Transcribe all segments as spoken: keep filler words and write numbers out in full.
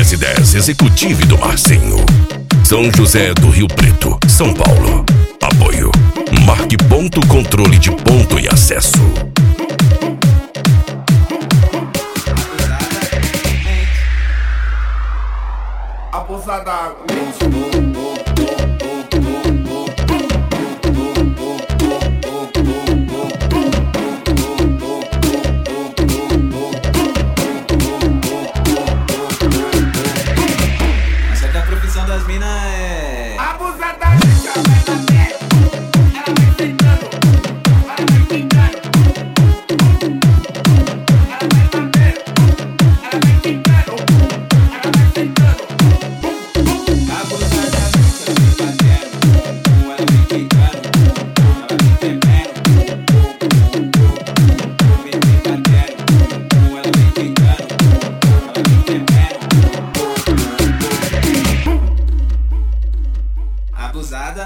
duzentos e dez Executive do Marcinho. São José do Rio Preto, São Paulo. Apoio Marque Ponto Controle de Ponto e Acesso. Abusada. Mas é que a profissão das minas é Abusadamente, ela vai bater, ela vai sentando, ela vai quicando. Ela vai bater, ela vai quicando, ela vai sentando. abusadamente, ela vem batendo, ela vem quicando, ela vem tremendo. Vem me batendo, ela vem quicando, ela vem tremendo. Abusada.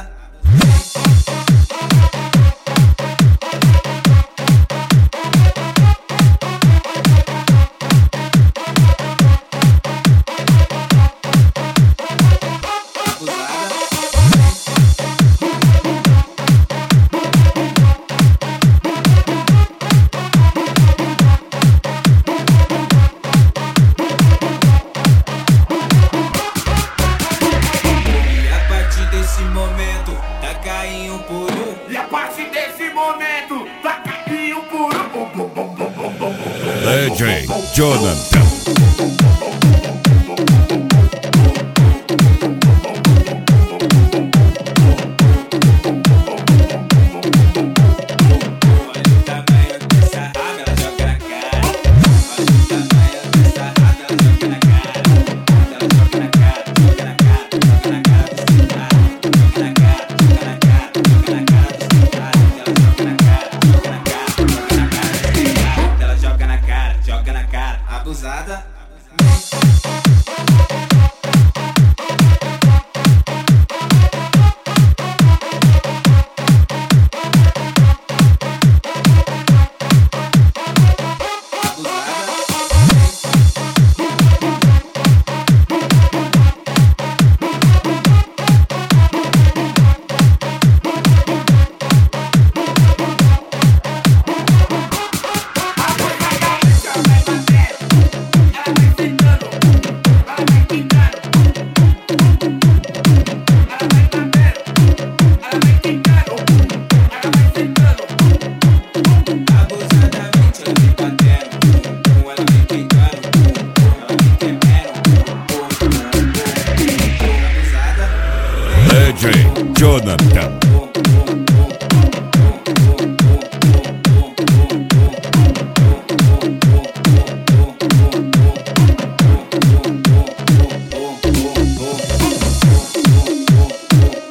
Momento, tá caindo por um. E a partir desse momento, vai cair um por um. D J Jonathan. Olha o tamanho dessa raba, ela joga na cara. Olha o tamanho dessa raba, ela joga na cara. Ela joga na cara, joga na cara, joga na cara do celular. Joga na cara, joga na cara, joga na cara do celular. Ela joga na cara, joga na cara, joga na cara do celular. Ela joga na cara, joga na cara, abusada. D J Jonathan.